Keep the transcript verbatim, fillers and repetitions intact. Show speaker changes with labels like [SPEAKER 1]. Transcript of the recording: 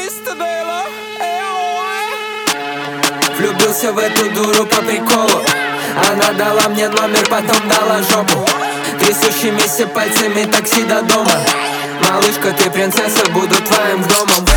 [SPEAKER 1] Влюбился в эту дуру по приколу. Она дала мне номер, потом дала жопу. Трясущимися пальцами такси до дома. Малышка, ты принцесса, буду твоим домом.